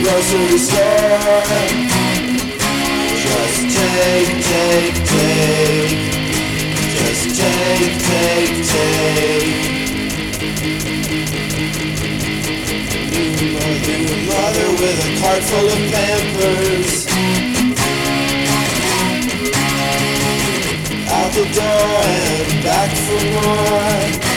grocery store. Just take. Just take. New mother with a cart full of Pampers. Out the door and back for more.